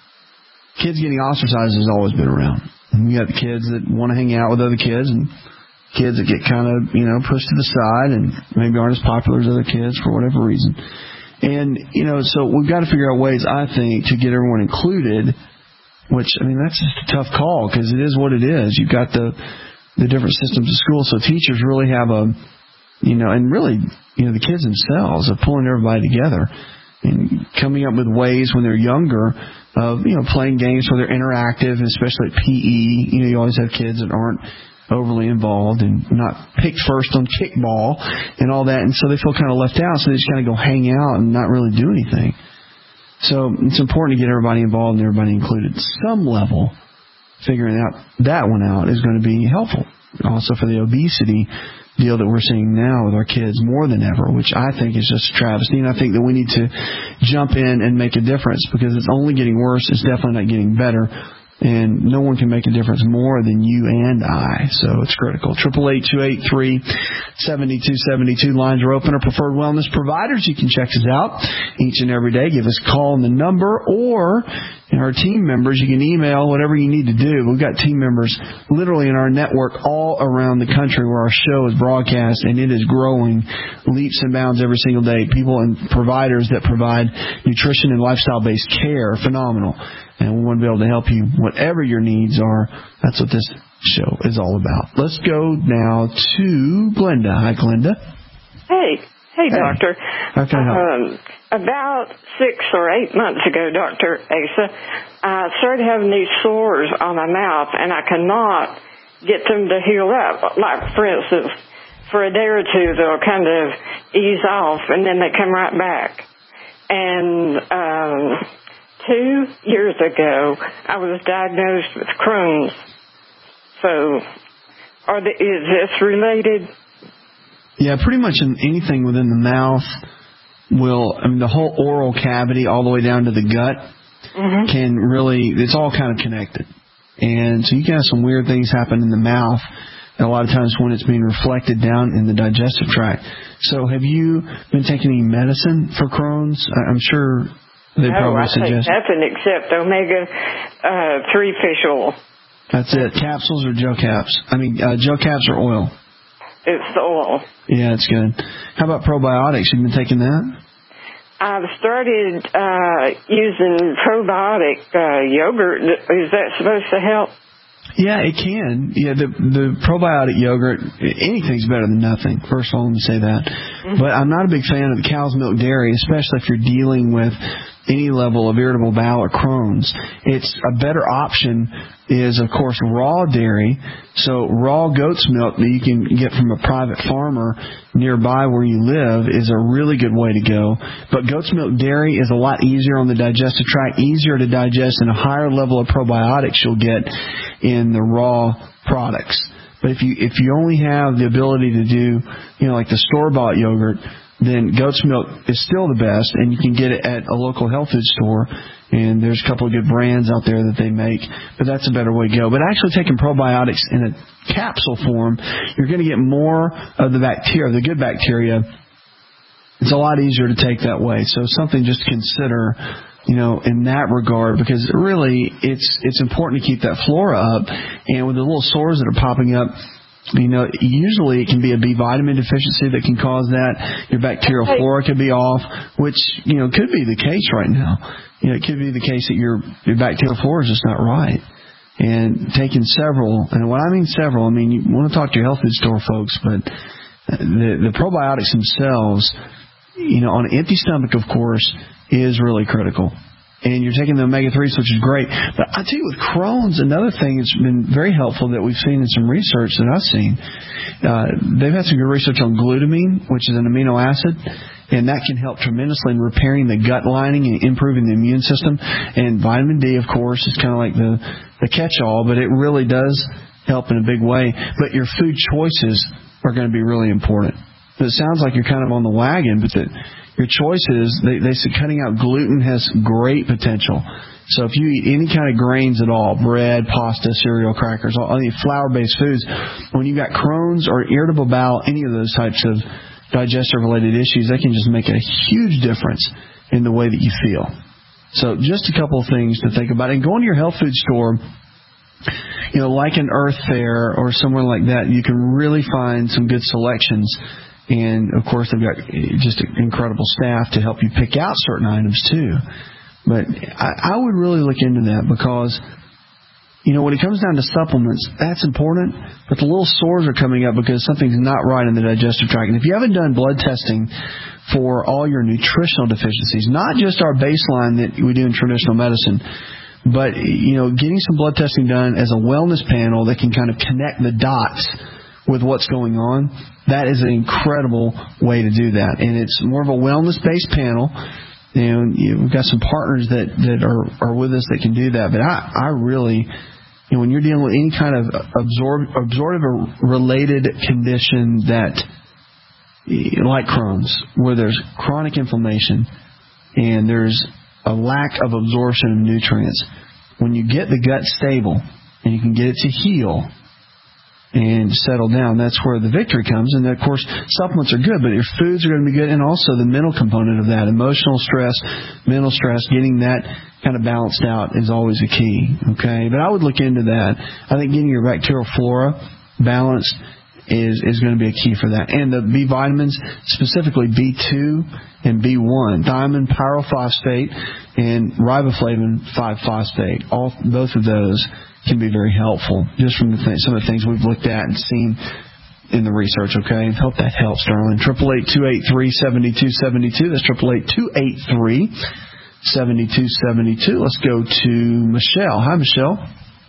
Speaker 3: kids getting ostracized has always been around. And you got the kids that want to hang out with other kids and kids that get kind of, you know, pushed to the side and maybe aren't as popular as other kids for whatever reason. And, you know, so we've got to figure out ways, I think, to get everyone included, which, I mean, that's just a tough call because it is what it is. You've got the, the different systems of school. So teachers really have a, you know, and really, you know, the kids themselves are pulling everybody together and coming up with ways when they're younger of, you know, playing games where they're interactive, especially at P E. You know, you always have kids that aren't overly involved and not picked first on kickball and all that. And so they feel kind of left out, so they just kind of go hang out and not really do anything. So it's important to get everybody involved and everybody included. Some level, figuring out that one out is going to be helpful. Also for the obesity deal that we're seeing now with our kids more than ever, which I think is just a travesty. And I think that we need to jump in and make a difference because it's only getting worse. It's definitely not getting better. And no one can make a difference more than you and I. So it's critical. eight eight eight, two eight three, seven two seven two. Lines are open. Our preferred wellness providers. You can check us out each and every day. Give us a call on the number, or in our team members, you can email whatever you need to do. We've got team members literally in our network all around the country where our show is broadcast, and it is growing leaps and bounds every single day. People and providers that provide nutrition and lifestyle-based care. Phenomenal. And we want to be able to help you whatever your needs are. That's what this show is all about. Let's go now to Glenda. Hi, Glenda.
Speaker 17: Hey. Hey, hey. Doctor.
Speaker 3: How can I help?
Speaker 17: Um, about six or eight months ago, Doctor Asa, I started having these sores on my mouth, and I cannot get them to heal up. Like, for instance, for a day or two, they'll kind of ease off, and then they come right back. And um, two years ago, I was diagnosed with Crohn's. So, are the, is this related?
Speaker 3: Yeah, pretty much in anything within the mouth will, I mean, the whole oral cavity all the way down to the gut mm-hmm. can really, it's all kind of connected. And so you can have some weird things happen in the mouth, and a lot of times when it's being reflected down in the digestive tract. So have you been taking any medicine for Crohn's? I'm sure they
Speaker 17: no,
Speaker 3: probably
Speaker 17: I
Speaker 3: suggest.
Speaker 17: No, I take nothing except omega three fish oil.
Speaker 3: That's it. Capsules or gel caps? I mean, uh, gel caps or oil?
Speaker 17: It's the oil.
Speaker 3: Yeah, it's good. How about probiotics? You've been taking that?
Speaker 17: I've started uh, using probiotic uh, yogurt. Is that supposed to help?
Speaker 3: Yeah, it can. Yeah, the the probiotic yogurt, anything's better than nothing. First of all, let me say that. Mm-hmm. But I'm not a big fan of the cow's milk dairy, especially if you're dealing with any level of irritable bowel or Crohn's. It's a better option is, of course, raw dairy. So raw goat's milk that you can get from a private farmer nearby where you live is a really good way to go. But goat's milk dairy is a lot easier on the digestive tract, easier to digest, and a higher level of probiotics you'll get in the raw products. But if you if you only have the ability to do, you know, like the store-bought yogurt, then goat's milk is still the best, and you can get it at a local health food store. And there's a couple of good brands out there that they make, but that's a better way to go. But actually taking probiotics in a capsule form, you're going to get more of the bacteria, the good bacteria. It's a lot easier to take that way. So something just to consider, you know, in that regard, because really it's it's important to keep that flora up. And with the little sores that are popping up, You know, usually it can be a B vitamin deficiency that can cause that. Your bacterial flora could be off, which, you know, could be the case right now. You know, it could be the case that your your bacterial flora is just not right. And taking several, and when I mean several, I mean you want to talk to your health food store folks, but the the probiotics themselves, you know, on an empty stomach, of course, is really critical. And you're taking the omega threes, which is great. But I tell you, with Crohn's, another thing that's been very helpful that we've seen in some research that I've seen, uh, they've had some good research on glutamine, which is an amino acid, and that can help tremendously in repairing the gut lining and improving the immune system. And vitamin D, of course, is kind of like the, the catch-all, but it really does help in a big way. But your food choices are going to be really important. It sounds like you're kind of on the wagon, but that your choices, they, they say cutting out gluten has great potential. So if you eat any kind of grains at all, bread, pasta, cereal, crackers, all any flour-based foods, when you've got Crohn's or irritable bowel, any of those types of digestive-related issues, that can just make a huge difference in the way that you feel. So just a couple of things to think about. And going to your health food store, you know, like an Earth Fare or somewhere like that, you can really find some good selections. And, of course, they've got just incredible staff to help you pick out certain items, too. But I, I would really look into that because, you know, when it comes down to supplements, that's important. But the little sores are coming up because something's not right in the digestive tract. And if you haven't done blood testing for all your nutritional deficiencies, not just our baseline that we do in traditional medicine, but, you know, getting some blood testing done as a wellness panel that can kind of connect the dots with what's going on, that is an incredible way to do that. And it's more of a wellness-based panel. You know, we've got some partners that, that are, are with us that can do that. But I, I really, you know, when you're dealing with any kind of absorb, absorptive or related condition that, like Crohn's, where there's chronic inflammation and there's a lack of absorption of nutrients, when you get the gut stable and you can get it to heal and settle down, that's where the victory comes. And, of course, supplements are good, but your foods are going to be good, and also the mental component of that, emotional stress, mental stress, getting that kind of balanced out is always a key, okay? But I would look into that. I think getting your bacterial flora balanced is, is going to be a key for that. And the B vitamins, specifically B two and B one, thiamine pyrophosphate and riboflavin five phosphate, all both of those can be very helpful, just from the th- some of the things we've looked at and seen in the research, okay? Hope that helps, darling. triple eight, two eight three, seven two seven two. That's triple eight, two eight three, seven two seven two. Let's go to Michelle. Hi, Michelle.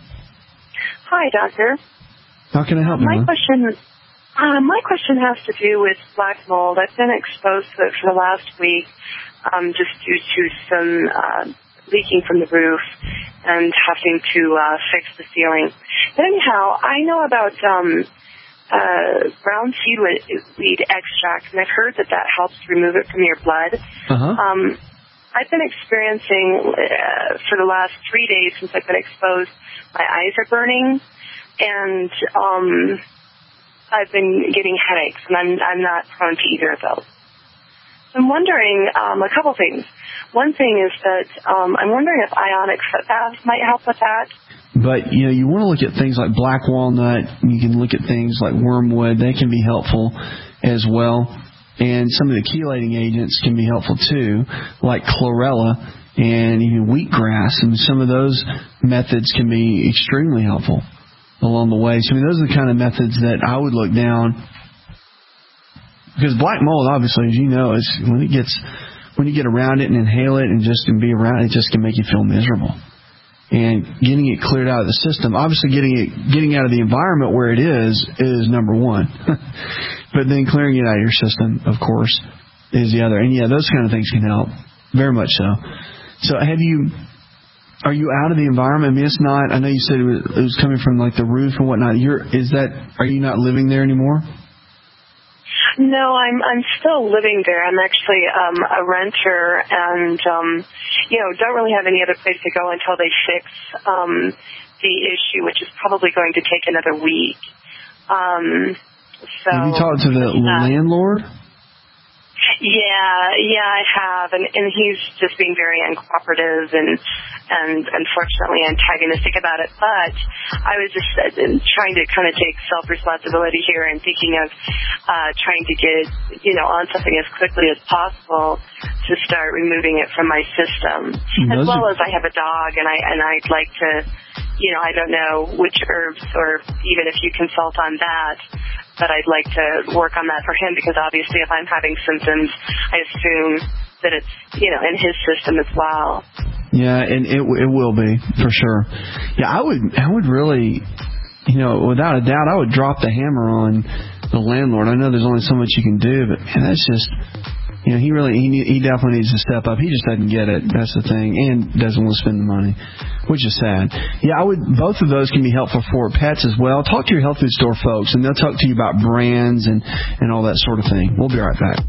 Speaker 18: Hi, doctor.
Speaker 3: How can I help you?
Speaker 18: My question, uh, my question has to do with black mold. I've been exposed to it for the last week, um, just due to some uh, leaking from the roof and having to uh, fix the ceiling. But anyhow, I know about um, uh, brown seaweed extract, and I've heard that that helps remove it from your blood.
Speaker 3: Uh-huh.
Speaker 18: Um, I've been experiencing, uh, for the last three days since I've been exposed, my eyes are burning, and um, I've been getting headaches, and I'm, I'm not prone to either of those. So I'm wondering um, a couple things. One thing is that um, I'm wondering if ionic foot baths might help with that.
Speaker 3: But, you know, you want to look at things like black walnut. You can look at things like wormwood. They can be helpful as well. And some of the chelating agents can be helpful, too, like chlorella and even wheatgrass. And some of those methods can be extremely helpful along the way. So, I mean, those are the kind of methods that I would look down. Because black mold, obviously, as you know, is when it gets... when you get around it and inhale it and just and be around it, it just can make you feel miserable. And getting it cleared out of the system, obviously getting it getting out of the environment where it is is number one. But then clearing it out of your system, of course, is the other. And yeah, those kind of things can help very much so. So have you? Are you out of the environment? I mean, it's not. I know you said it was, it was coming from like the roof and whatnot. You're is that? Are you not living there anymore?
Speaker 18: No, I'm I'm still living there. I'm actually um, a renter, and um, you know, don't really have any other place to go until they fix um, the issue, which is probably going to take another week. Um, so
Speaker 3: have you talked to the
Speaker 18: uh,
Speaker 3: landlord?
Speaker 18: Yeah, yeah, I have, and and he's just being very uncooperative and and unfortunately antagonistic about it. But I was just uh, trying to kind of take self-responsibility here and thinking of uh, trying to get, you know, on something as quickly as possible to start removing it from my system. As well as I have a dog, and I and I'd like to, you know, I don't know which herbs or even if you consult on that. But I'd like to work on that for him because obviously if I'm having symptoms, I assume that it's, you know, in his system as well.
Speaker 3: Yeah, and it it will be for sure. Yeah, I would I would really, you know, without a doubt, I would drop the hammer on the landlord. I know there's only so much you can do, but man, that's just, you know, he really he he definitely needs to step up. He just doesn't get it. That's the thing, and doesn't want to spend the money, which is sad. Yeah, I would. Both of those can be helpful for pets as well. Talk to your health food store folks, and they'll talk to you about brands and and all that sort of thing. We'll be right back.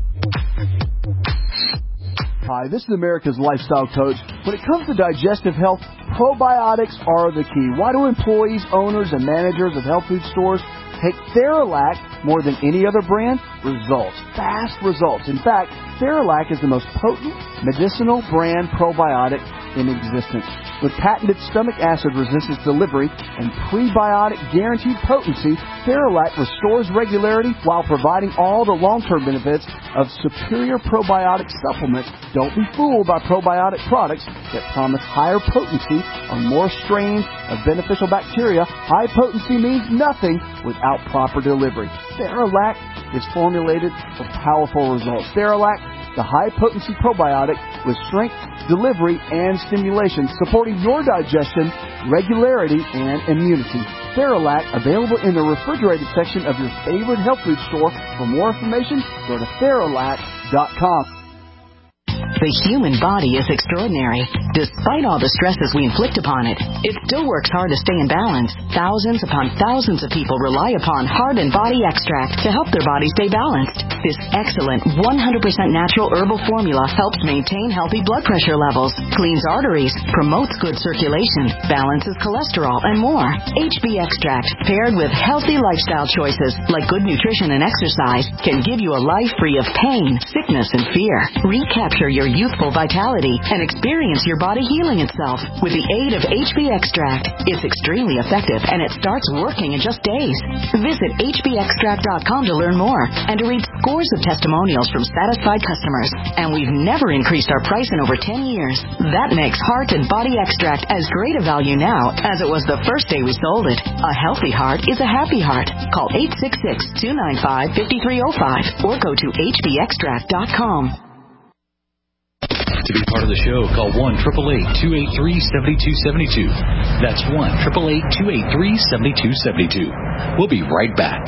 Speaker 19: Hi, this is America's Lifestyle Coach. When it comes to digestive health, probiotics are the key. Why do employees, owners, and managers of health food stores take Theralac more than any other brand? Results. Fast results. In fact, Theralac is the most potent medicinal brand probiotic in existence. With patented stomach acid resistance delivery and prebiotic guaranteed potency, Theralac restores regularity while providing all the long-term benefits of superior probiotic supplements. Don't be fooled by probiotic products that promise higher potency or more strains of beneficial bacteria. High potency means nothing without proper delivery. Theralac is formulated for powerful results. Theralac, the high-potency probiotic with strength, delivery, and stimulation, supporting your digestion, regularity, and immunity. Theralac, available in the refrigerated section of your favorite health food store. For more information, go to Theralac dot com.
Speaker 5: The human body is extraordinary. Despite all the stresses we inflict upon it, it still works hard to stay in balance. Thousands upon thousands of people rely upon Heart and Body Extract to help their body stay balanced. This excellent one hundred percent natural herbal formula helps maintain healthy blood pressure levels, cleans arteries, promotes good circulation, balances cholesterol, and more. H B Extract, paired with healthy lifestyle choices like good nutrition and exercise, can give you a life free of pain, sickness, and fear. Recapture your youthful vitality and experience your body healing itself with the aid of H B Extract. It's extremely effective and it starts working in just days. Visit H B extract dot com to learn more and to read scores of testimonials from satisfied customers. And we've never increased our price in over ten years. That makes Heart and Body Extract as great a value now as it was the first day we sold it. A healthy heart is a happy heart. Call eight six six, two nine five, five three zero five or go to H B extract dot com.
Speaker 16: To be part of the show, call one eight eight eight, two eight three, seven two seven two. That's one eight eight eight, two eight three, seven two seven two. We'll be right back.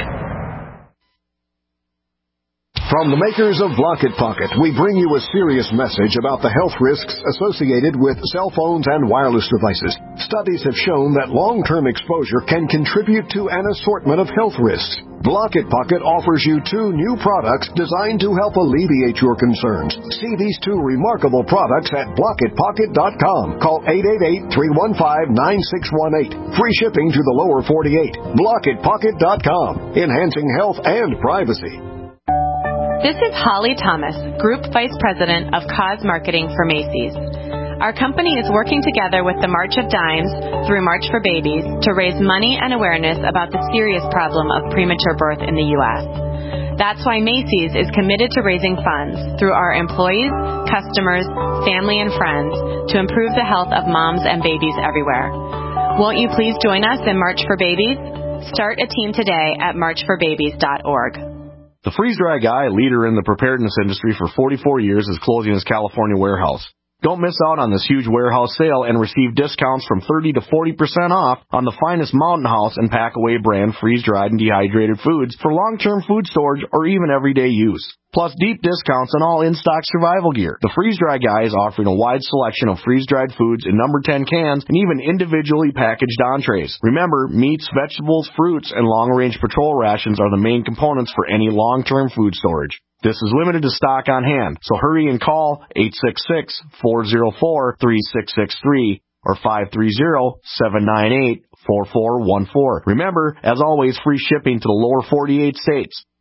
Speaker 20: From the makers of Block-It Pocket, we bring you a serious message about the health risks associated with cell phones and wireless devices. Studies have shown that long-term exposure can contribute to an assortment of health risks. Block-It Pocket offers you two new products designed to help alleviate your concerns. See these two remarkable products at block it pocket dot com. Call eight eight eight, three one five, nine six one eight. Free shipping to the lower forty-eight. block it pocket dot com. Enhancing health and privacy.
Speaker 21: This is Holly Thomas, Group Vice President of Cause Marketing for Macy's. Our company is working together with the March of Dimes through March for Babies to raise money and awareness about the serious problem of premature birth in the U S. That's why Macy's is committed to raising funds through our employees, customers, family, and friends to improve the health of moms and babies everywhere. Won't you please join us in March for Babies? Start a team today at march for babies dot org.
Speaker 13: The Freeze Dry Guy, leader in the preparedness industry for forty-four years, is closing his California warehouse. Don't miss out on this huge warehouse sale and receive discounts from thirty to forty percent off on the finest Mountain House and Packaway brand freeze-dried and dehydrated foods for long-term food storage or even everyday use. Plus deep discounts on all in-stock survival gear. The Freeze Dry Guy is offering a wide selection of freeze-dried foods in number ten cans and even individually packaged entrees. Remember, meats, vegetables, fruits, and long-range patrol rations are the main components for any long-term food storage. This is limited to stock on hand, so hurry and call eight six six, four zero four, three six six three or five three zero, seven nine eight, four four one four. Remember, as always, free shipping to the lower forty-eight states.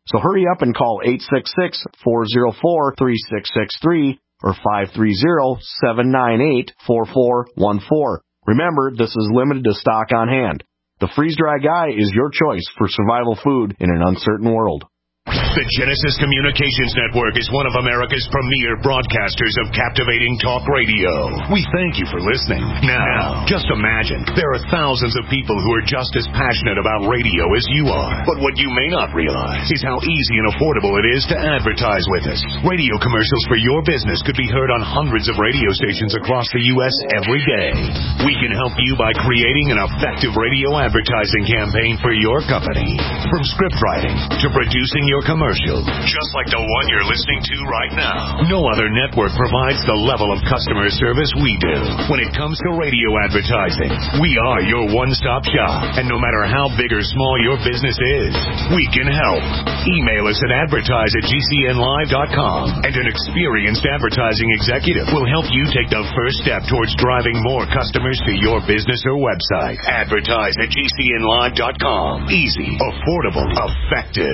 Speaker 13: So hurry up and call eight six six, four oh four, three six six three or five three zero, seven nine eight, four four one four. Remember, this is limited to stock on hand. The freeze-dry guy is your choice for survival food in an uncertain world.
Speaker 1: The Genesis Communications Network is one of America's premier broadcasters of captivating talk radio. We thank you for listening. Now, just imagine, there are thousands of people who are just as passionate about radio as you are. But what you may not realize is how easy and affordable it is to advertise with us. Radio commercials for your business could be heard on hundreds of radio stations across the U S every day. We can help you by creating an effective radio advertising campaign for your company. From script writing to producing your commercial, just like the one you're listening to right now. No other network provides the level of customer service we do. When it comes to radio advertising, we are your one-stop shop. And no matter how big or small your business is, we can help. Email us at advertise at g c n live dot com, and an experienced advertising executive will help you take the first step towards driving more customers to your business or website. Advertise at g c n live dot com. Easy, affordable, effective.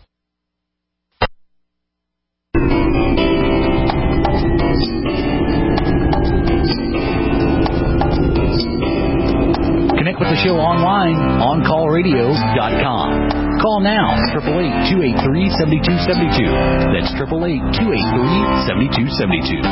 Speaker 8: Connect with the show online on call radio dot com. Call now, eight eight eight, two eight three, seven two seven two. That's eight eight eight, two eight three, seven two seven two.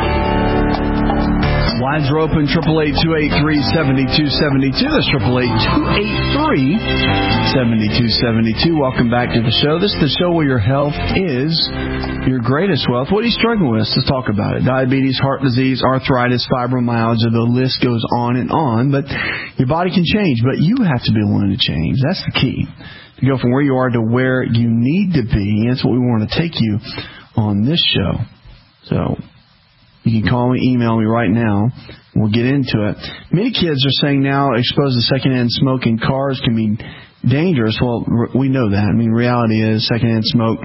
Speaker 3: Lines are open, eight eight eight, two eight three, seven two seven two. That's eight eight eight, two eight three, seven two seven two. Welcome back to the show. This is the show where your health is your greatest wealth. What are you struggling with? Let's talk about it. Diabetes, heart disease, arthritis, fibromyalgia, the list goes on and on. But your body can change, but you have to be willing to change. That's the key. To go from where you are to where you need to be. That's what we want to take you on this show. So you can call me, email me right now. We'll get into it. Many kids are saying now exposed to secondhand smoke in cars can be dangerous. Well, we know that. I mean, reality is secondhand smoke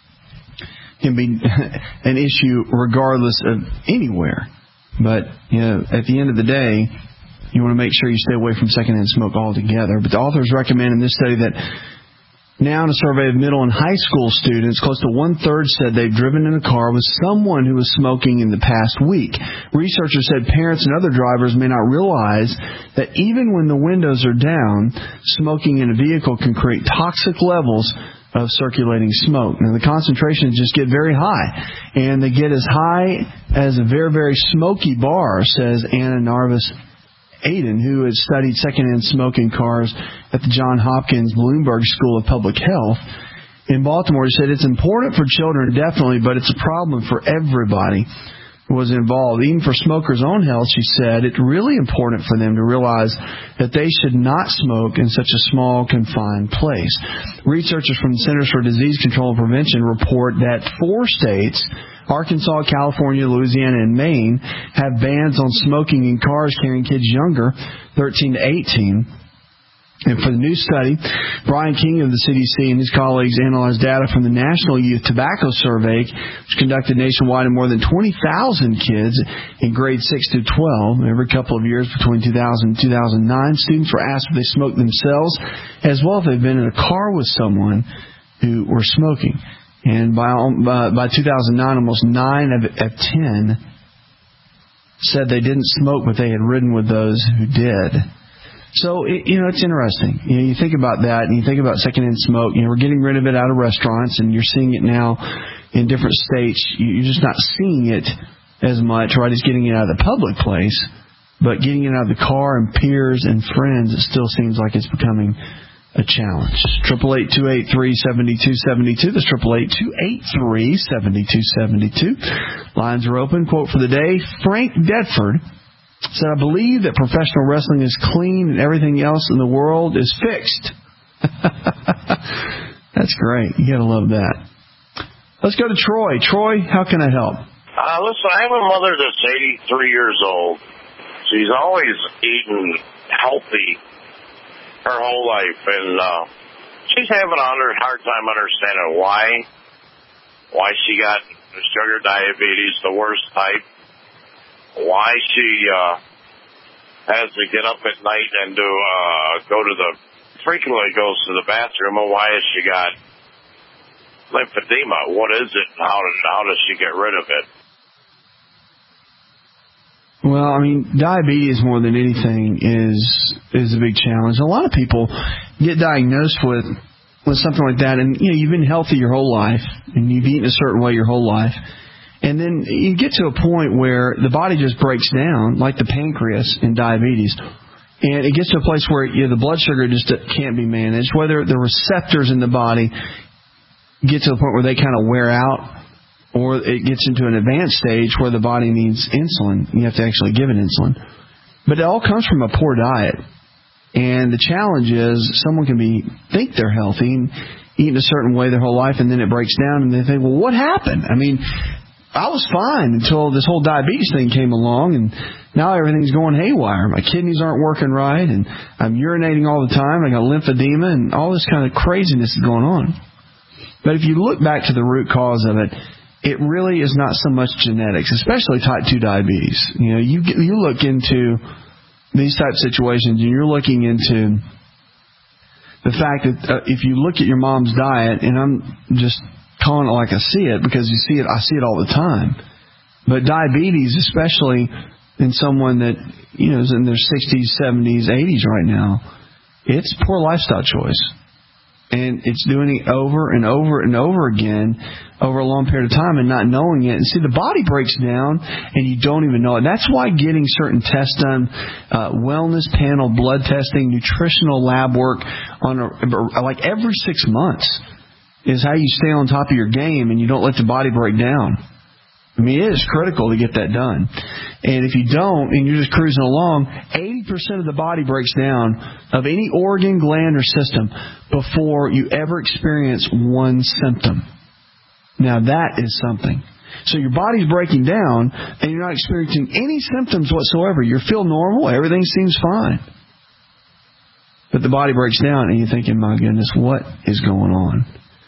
Speaker 3: can be an issue regardless of anywhere. But, you know, at the end of the day, you want to make sure you stay away from secondhand smoke altogether. But the authors recommend in this study that now, in a survey of middle and high school students, close to one-third said they've driven in a car with someone who was smoking in the past week. Researchers said parents and other drivers may not realize that even when the windows are down, smoking in a vehicle can create toxic levels of circulating smoke. Now, the concentrations just get very high, and they get as high as a very, very smoky bar, says Anna Narvis Aiden, who has studied secondhand smoke in cars at the Johns Hopkins Bloomberg School of Public Health in Baltimore. He said it's important for children, definitely, but it's a problem for everybody who was involved. Even for smokers' own health, she said, it's really important for them to realize that they should not smoke in such a small, confined place. Researchers from the Centers for Disease Control and Prevention report that four states, Arkansas, California, Louisiana, and Maine, have bans on smoking in cars carrying kids younger, thirteen to eighteen. And for the new study, Brian King of the C D C and his colleagues analyzed data from the National Youth Tobacco Survey, which conducted nationwide in more than twenty thousand kids in grades six to twelve. Every couple of years between two thousand and two thousand nine, students were asked if they smoked themselves, as well as if they've been in a car with someone who were smoking. And by by, by two thousand nine, almost nine of, of ten said they didn't smoke, but they had ridden with those who did. So, it, you know, it's interesting. You know, you think about that, and you think about secondhand smoke. You know, we're getting rid of it out of restaurants, and you're seeing it now in different states. You're just not seeing it as much, right, as getting it out of the public place. But getting it out of the car and peers and friends, it still seems like it's becoming a challenge. eight eight eight, two eight three, seven two seven two. That's eight eight eight, two eight three, seven two seven two. Lines are open. Quote for the day, Frank Dedford said, I believe that professional wrestling is clean and everything else in the world is fixed. That's great. You got to love that. Let's go to Troy. Troy, how can I help?
Speaker 22: Uh, listen, I have a mother that's eighty-three years old. She's always eaten healthy her whole life, and uh, she's having a hard time understanding why, why she got sugar diabetes, the worst type, why she uh, has to get up at night and do uh, go to the frequently goes to the bathroom, and why has she got lymphedema. What is it, and how, how does she get rid of it?
Speaker 3: Well, I mean, diabetes more than anything is is a big challenge. A lot of people get diagnosed with with something like that, and you know, you've been healthy your whole life, and you've eaten a certain way your whole life, and then you get to a point where the body just breaks down, like the pancreas in diabetes, and it gets to a place where you know, the blood sugar just can't be managed, whether the receptors in the body get to a point where they kind of wear out, or it gets into an advanced stage where the body needs insulin. You have to actually give it insulin. But it all comes from a poor diet. And the challenge is someone can be think they're healthy and eating a certain way their whole life, and then it breaks down, and they think, well, what happened? I mean, I was fine until this whole diabetes thing came along, and now everything's going haywire. My kidneys aren't working right, and I'm urinating all the time. I got lymphedema, and all this kind of craziness is going on. But if you look back to the root cause of it, it really is not so much genetics, especially type two diabetes. You know, you get, you look into these type of situations, and you're looking into the fact that uh, if you look at your mom's diet, and I'm just calling it like I see it because you see it, I see it all the time. But diabetes, especially in someone that you know is in their sixties, seventies, eighties right now, it's poor lifestyle choice. And it's doing it over and over and over again over a long period of time and not knowing it. And see, the body breaks down and you don't even know it. That's why getting certain tests done, uh, wellness panel, blood testing, nutritional lab work on a, like every six months is how you stay on top of your game and you don't let the body break down. I mean, it is critical to get that done. And if you don't, and you're just cruising along, eighty percent of the body breaks down of any organ, gland, or system before you ever experience one symptom. Now, that is something. So your body's breaking down, and you're not experiencing any symptoms whatsoever. You feel normal. Everything seems fine. But the body breaks down, and you're thinking, my goodness, what is going on?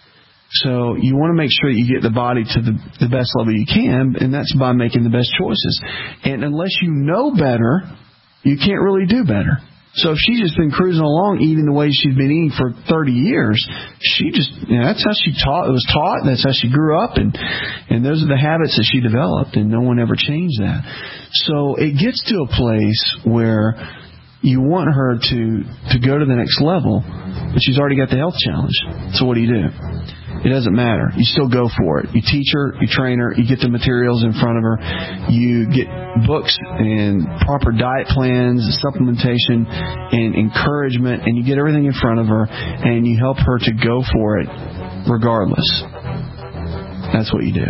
Speaker 3: So you want to make sure you get the body to the, the best level you can, and that's by making the best choices. And unless you know better, you can't really do better. So if she's just been cruising along eating the way she's been eating for thirty years, she just, you know, that's how she taught, it was taught, and that's how she grew up, and, and those are the habits that she developed, and no one ever changed that. So it gets to a place where you want her to, to go to the next level, but she's already got the health challenge. So what do you do? It doesn't matter. You still go for it. You teach her, you train her, you get the materials in front of her, you get books and proper diet plans, supplementation, and encouragement, and you get everything in front of her, and you help her to go for it regardless. That's what you do.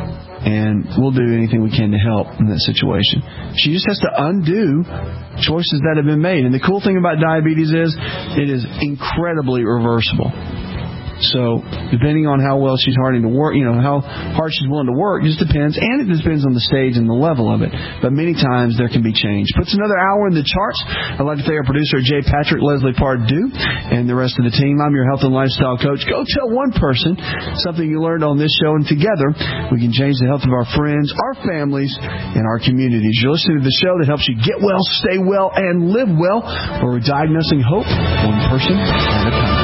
Speaker 3: And we'll do anything we can to help in that situation. She just has to undo choices that have been made. And the cool thing about diabetes is it is incredibly reversible. So, depending on how well she's harding to work, you know, how hard she's willing to work, just depends. And it depends on the stage and the level of it. But many times there can be change. Puts another hour in the charts. I'd like to thank our producer, Jay Patrick, Leslie Pardue, and the rest of the team. I'm your health and lifestyle coach. Go tell one person something you learned on this show, and together we can change the health of our friends, our families, and our communities. You're listening to the show that helps you get well, stay well, and live well, where we're diagnosing hope one person at a time.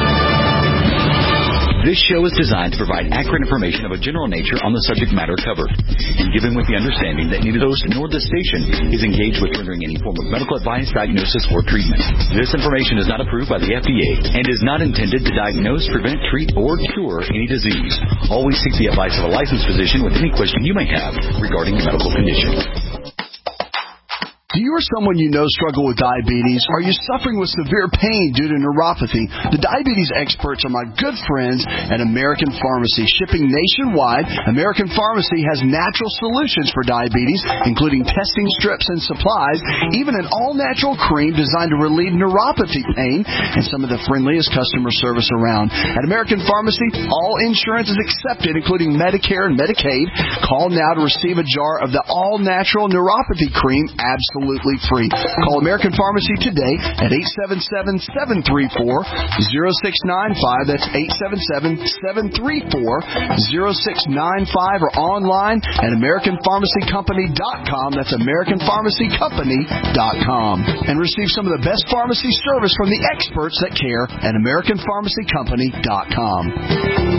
Speaker 4: This show is designed to provide accurate information of a general nature on the subject matter covered, and given with the understanding that neither the host nor the station is engaged with rendering any form of medical advice, diagnosis, or treatment. This information is not approved by the F D A and is not intended to diagnose, prevent, treat, or cure any disease. Always seek the advice of a licensed physician with any question you may have regarding your medical condition.
Speaker 3: Do you or someone you know struggle with diabetes? Are you suffering with severe pain due to neuropathy? The diabetes experts are my good friends at American Pharmacy. Shipping nationwide, American Pharmacy has natural solutions for diabetes, including testing strips and supplies, even an all-natural cream designed to relieve neuropathy pain, and some of the friendliest customer service around. At American Pharmacy, all insurance is accepted, including Medicare and Medicaid. Call now to receive a jar of the all-natural neuropathy cream absolutely Absolutely free. Call American Pharmacy today at eight seven seven, seven three four, zero six nine five. That's eight seven seven, seven three four, zero six nine five, or online at American Pharmacy Company dot com. That's American Pharmacy Company dot com. And receive some of the best pharmacy service from the experts that care at American Pharmacy Company dot com.